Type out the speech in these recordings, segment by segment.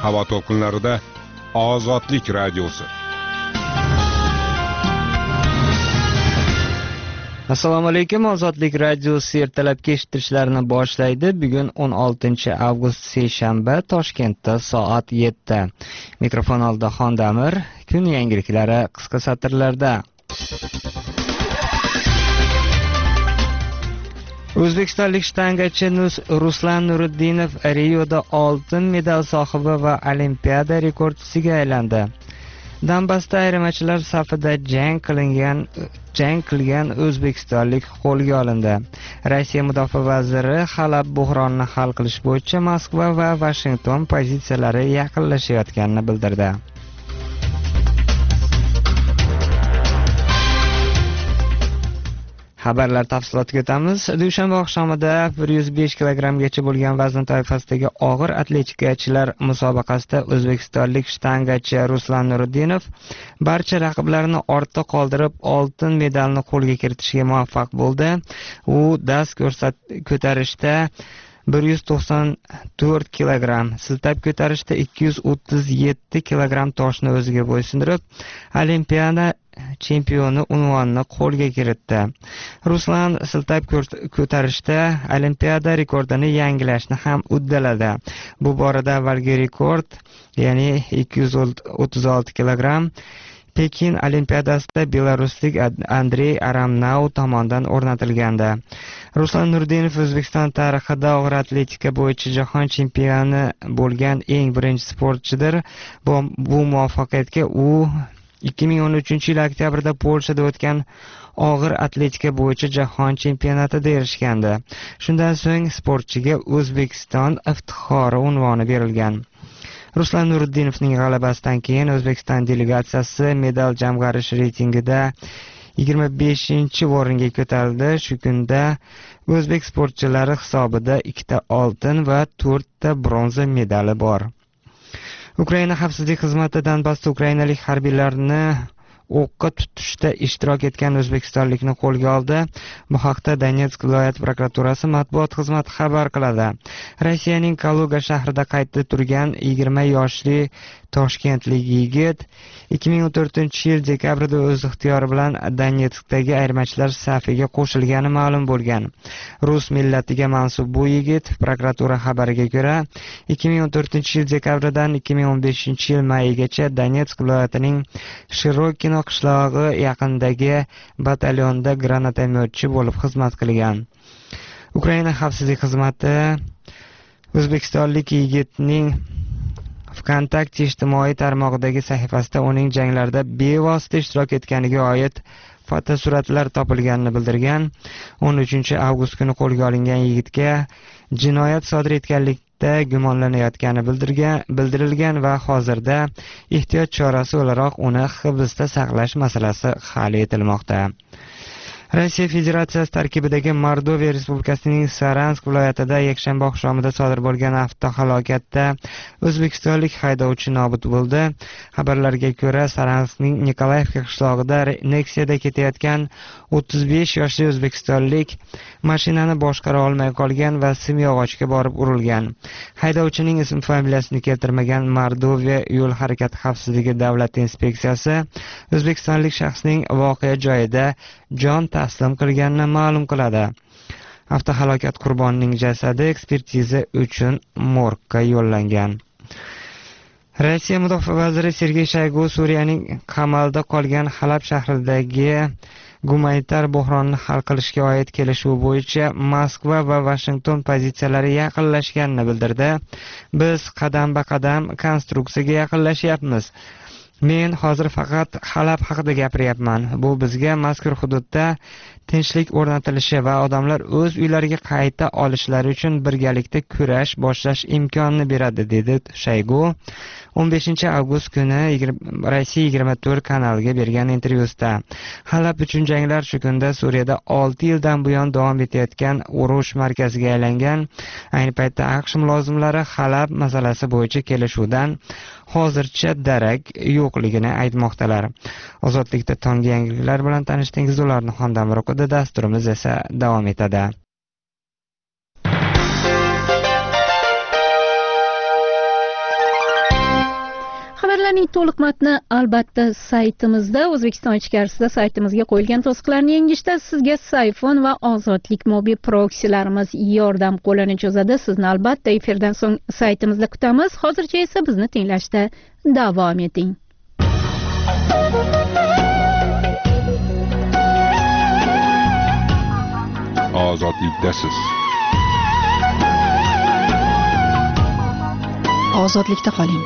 havo to'lqinlarida Ozodlik radiosi. Assalomu alaykum. Ozodlik radiosi ertalabki eshittirishlarni boshlaydi. Bugun 16-avgust seshanba, Toshkentda soat 7. Mikrofon oldida Xondamir. Kun yangiliklari qisqa satrlarda. O'zbekistonlik shtangachi Ruslan Nuriddinov Rioda oltin medal sohibi va olimpiada rekordchisiga aylandi. Donbassda ayirmachilar safida jang qilgan o'zbekistonlik qo'lga olindi. Rossiya mudofaa vaziri Halab bo'hronini hal qilish bo'yicha Moskva va Vashington pozitsiyalari yaqinlashayotganini bildirdi. Xabarlar tafsilotiga o'tamiz. Dushanba oqshomida 105 kilogramgacha bo'lgan vazn toifasidagi og'ir atletikachilar musobaqasida o'zbekistonlik shtangachi Ruslan Nuriddinov barcha raqiblarini ortda qoldirib oltin medalni qo'lga kiritishga muvaffaq bo'ldi. U dast ko'tarishda 194 kilogramm, siltab ko'tarishda 237 kilogramm toshni o'ziga bo'ysundirib, olimpiada chempioni unvonini qo'lga kiritdi. Ruslan siltab ko'tarishda olimpiada rekordini yangilashni ham uddaladi. Bu borada avvalgi rekord, ya'ni 236 kilogramm, Pekin olimpiadasida belaruslik Andrey Aramnau tomonidan o'rnatilgandi. Ruslan Nuriddinov O'zbekiston tarixida og'ir atletika bo'yicha jahon chempioni bo'lgan eng birinchi sportchidir. Bu muvaffaqiyatga u 2013-yil oktyabrda Polshada o'tgan og'ir atletika bo'yicha jahon chempionatida erishgandi. Shundan so'ng sportchiga O'zbekiston iftixori unvoni berilgan. Ruslan Nuriddinovning g'alabasidan keyin O'zbekiston delegatsiyasi medal jamg'arish reytingida 25-o'ringa ko'tarildi. Shu kunda o'zbek sportchilari hisobida 2 oltin va 4 bronza medali bor. Ukraina xavfsizlik xizmati Donbassda ukrainalik harbiylarni o'qqa tutishda ishtirok etgan o'zbekistonlikni qo'lga oldi. Bu haqda Donetsk viloyat prokuraturasi matbuot xizmati xabar qiladi. Rossiyaning Kaluga shahrida qaydda turgan 20 yoshli toshkentlik yigit 2014-yil dekabrda o'z ixtiyori bilan Donetskdagi ayirmachilar safiga qo'shilgani ma'lum bo'lgan. Rus millatiga mansub bu yigit prokuratura xabariga ko'ra 2014-yil dekabrdan 2015-yil mayigacha Donetsk viloyatining Shirokino qishlog'i yaqinidagi batalyonda granatomyotchi bo'lib xizmat qilgan. Ukraina xavfsizlik xizmati o'zbekistonlik yigitning Vkontakte ijtimoiy tarmog'idagi sahifasida uning janglarda bevosita ishtirok etganiga oid fotosuratlar topilganini bildirgan. 13-avgust kuni qo'lga olingan yigitga jinoyat sodir etganlikda gumonlanayotgani bildirilgan va hozirda ehtiyot chorasi o'laroq uni hibsda saqlash masalasi hal etilmoqda. Rossiya Federatsiyasi tarkibidagi Mordoviya Respublikasining Saransk viloyatida yakshanba oqshomida sodir bo'lgan avtohalokatda o'zbekistonlik haydovchi nobud bo'ldi. Xabarlarga ko'ra, Saranskning Nikolayevka qishlog'ida Nexia'da ketayotgan 35 yoshli o'zbekistonlik mashinani boshqara olmay qolgan va simyog'ochga borib urilgan. Haydovchining ism-familiyasini keltirmagan Mordoviya yo'l harakati xavfsizligi davlat inspeksiyasi o'zbekistonlik shaxsning voqea joyida jon taslim qilganini ma'lum qiladi. Avtohalokat qurbonining jasadi ekspertiza uchun morgga yo'llangan. Rossiya mudofaa vaziri Sergey Shoygu Suriyaning qamalda qolgan Halab shahridagi gumanitar bo'hronni hal qilishga oid kelishuv bo'yicha Moskva va Vashington pozitsiyalari yaqinlashganini bildirdi. Biz qadam-ba-qadam konstruksiyaga yaqinlashyapmiz. Men hozir faqat Halab haqida gapiryapman. Bu bizga mazkur hududda tinchlik o'rnatilishi va odamlar o'z uylariga qayta olishlari uchun birgalikda kurash boshlash imkonini beradi, dedi Shoygu 15-avgust kuni Rossiya 24 kanaliga bergan intervyusida. Halab uchun janglar shu kunda Suriyada 6 yildan buyon davom etayotgan urush markaziga aylangan. Ayni paytda AQSh mulozimlari Halab masalasi bo'yicha kelishuvdan hozircha darak yo'qligini aytmoqdalar. Ozodlikda tonggi yangiliklar bilan tanishdingiz, ularni Xondamir o'qidi, dasturimiz esa davom etadi. Ma'lumotlarining to'liq matni albatta saytimizda, O'zbekiston ichkarisida saytimizga qo'yilgan to'siqlarni yengishda sizga Sayfon va Ozodlik mobil proksilarimiz yordam qo'lini cho'zadi. Sizni albatta efirdan so'ng saytimizda kutamiz. Hozircha esa bizni tinglashda davom eting. Ozodlikdasiz. Ozodlikda qoling.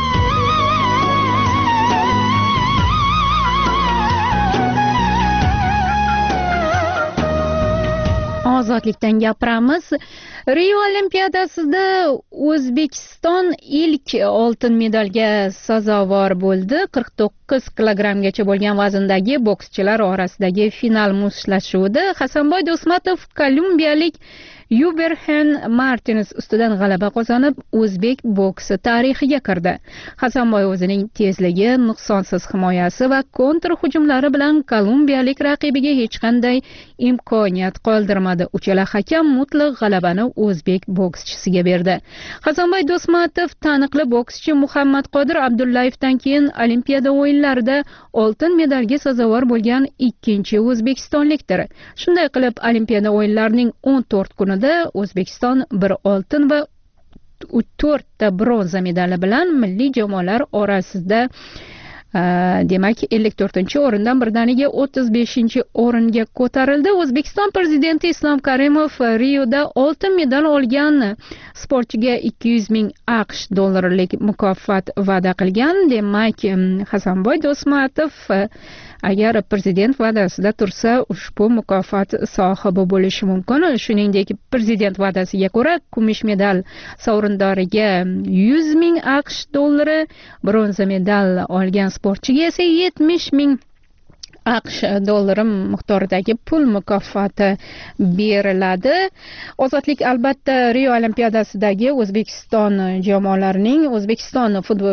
Ozodlikdan gapiramiz. Rio Olimpiadasida O'zbekiston ilk oltin medalga sazovor bo'ldi. 49 kilogrammgacha bo'lgan vazndagi bokschilar orasidagi final mushtlashuvida Hasanboy Do'smatov kolumbiyalik Yuberhen Martines ustidan g'alaba qozonib, o'zbek boksi tarixiga kirdi. Hasanboy o'zining tezligi, nuqsonsiz himoyasi va kontr hujumlari bilan kolumbiyalik raqibiga hech qanday imkoniyat qoldirmadi. Uchala hakam mutlaq g'alabani o'zbek bokschisiga berdi. Hasanboy Do'smatov taniqli bokschi Muhammad Qodir Abdullayevdan keyin Olimpiada o'yinlarida oltin medalga sazovor bo'lgan ikkinchi o'zbekistonlikdir. Shunday qilib, Olimpiada o'yinlarining 14 kunida O'zbekiston 1 oltin va 4 ta bronza medali bilan milliy jamoalar orasida demak 54-o'rindan birdaniga 35-o'ringa ko'tarildi. O'zbekiston prezidenti Islom Karimov Rioda oltin medal olgan sportchiga 200 ming AQSh dollarlik mukofot va'da qilgan. Demak, Hasanboy Do'smatov agar prezident va'dasida tursa, ushbu mukofot sohibi bo'lishi mumkin. Shuningdek, prezident va'dasiga ko'ra, kumush medal sovrindoriga 100 ming AQSh dollari, bronza medal olgan sportchiga esa 70 ming AQSh dollari miqdoridagi pul mukofoti beriladi. Ozodlik albatta Rio Olimpiadasidagi O'zbekiston jamoalarining, O'zbekiston futbol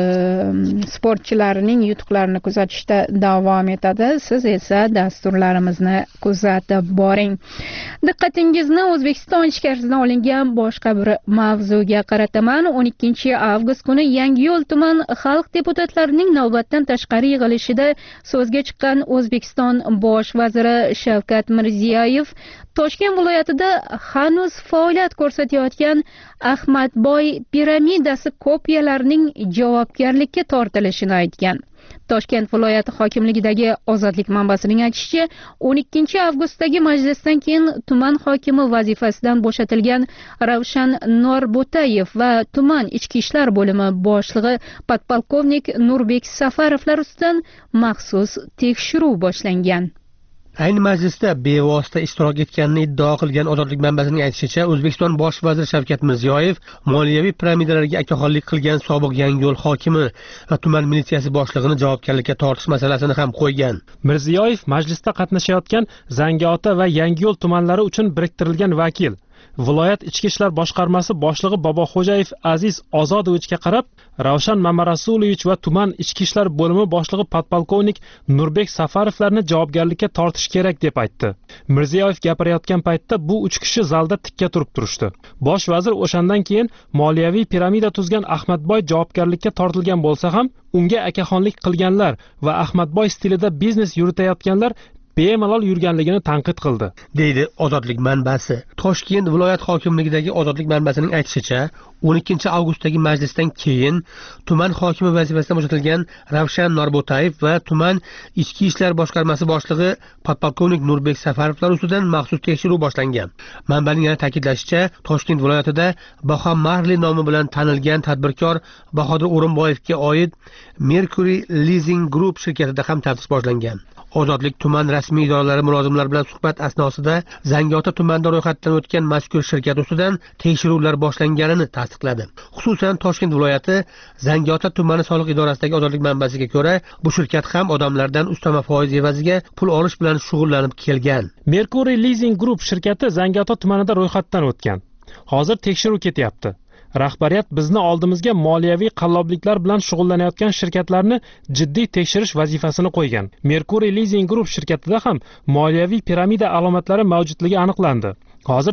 sportchilarining yutuqlarini kuzatishda davom etadi. Siz esa dasturlarimizni kuzatib boring. Diqqatingizni O'zbekiston ichkarisidan olingan boshqa bir mavzuga qarataman. 12 avgust kuni Yangiyo'l tuman xalq deputatlarining navbatdan tashqari yig'ilishida so'zga chiqqan O'zbekiston bosh vaziri Shavkat Mirziyoyev Toshkent viloyatida hanuz faoliyat ko'rsatayotgan Ahmadboy piramidasi kopiyalarining javobgarlikka tortilishini aytgan. Toshkent viloyati hokimligidagi Ozodlik manbasining aytishicha, 12 avgustdagi majlisdan keyin tuman hokimi vazifasidan bo'shatilgan Ravshan Norbo'tayev va tuman ichki ishlar bo'limi boshlig'i podpolkovnik Nurbek Safarovlar ustidan maxsus tekshiruv boshlangan. Ayni majlisda bevosita ishtirok etganini iddao qilgan Ozodlik manbasining aytishicha, O'zbekiston bosh vaziri Shavkat Mirziyoyev moliyaviy piramidalarga akaxonlik qilgan sobiq Yangiyo'l hokimi va tuman militsiyasi boshlig'ini javobgarlikka tortish masalasini ham qo'ygan. Mirziyoyev majlisda qatnashayotgan Zangiota va Yangiyo'l tumanlari uchun biriktirilgan vakil viloyat ichki ishlar boshqarmasi boshlig'i Boboxo'jayev Aziz Ozodovichga qarab, Ravshan Mamarasulovich va tuman ichki ishlar bo'limi boshlig'i podpolkovnik Nurbek Safarovlarni javobgarlikka tortish kerak deb aytdi. Mirziyoyev gapirayotgan paytda bu 3 kishi zalda tikka turib turishdi. Bosh vazir o'shandan keyin moliyaviy piramida tuzgan Ahmadboy javobgarlikka tortilgan bo'lsa ham, unga akaxonlik qilganlar va Ahmadboy stilida biznes yuritayotganlar bemalol yurganligini tanqid qildi, deydi Ozodlik manbasi. Toshkent viloyat hokimligidagi Ozodlik manbasining aytishicha, 12 avgustdagi majlisdan keyin tuman hokimi vazifasidan bo'shatilgan Ravshan Norbo'tayev va tuman ichki ishlar boshqarmasi boshlig'i podpolkovnik Nurbek Safarovlar ustidan maxsus tekshiruv boshlangan. Manbaning yana ta'kidlashicha, Toshkent viloyatida Baho Marli nomi bilan tanilgan tadbirkor Bahodir O'rinboyevga oid Mercury Leasing Group shirkatida ham taftish boshlangan. Ozodlik tuman rasmiy idoralari mulozimlari bilan suhbat asnosida Zangiota tumanida ro'yxatdan o'tgan mazkur shirkat ustidan tekshiruvlar boshlanganini tasdiqladi. Xususan, Toshkent viloyati Zangiota tumani soliq idorasidagi Ozodlik manbasiga ko'ra, bu shirkat ham odamlardan ustama foiz evaziga pul olish bilan shug'ullanib kelgan. Mercury Leasing Group shirkati Zangiota tumanida ro'yxatdan o'tgan. Hozir tekshiruv ketyapti. Rahbariyat bizni oldimizga moliyaviy qallobliklar bilan shug'ullanayotgan shirkatlarni jiddiy tekshirish vazifasini qo'ygan. Mercury Leasing Group shirkatida ham moliyaviy piramida alomatlari mavjudligi aniqlandi. Hozir